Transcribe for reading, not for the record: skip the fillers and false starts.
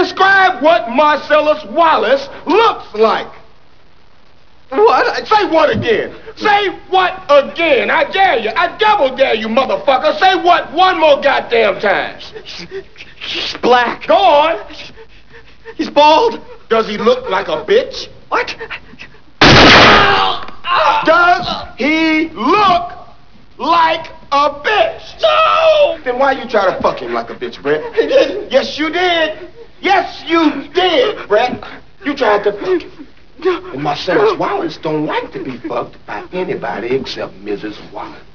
Describe what Marcellus Wallace looks like. What? Say what again? Say what again? I dare you. I double dare you, motherfucker. Say what one more goddamn time. He's black. Go on. He's bald. Does he look like a bitch? What? Does he look like a bitch? No! Then why you try to fuck him like a bitch, Brett? He didn't. Yes, you did. Yes, you did, Brett. You tried to fuck him. And Marcellus Wallace don't like to be fucked by anybody except Mrs. Wallace.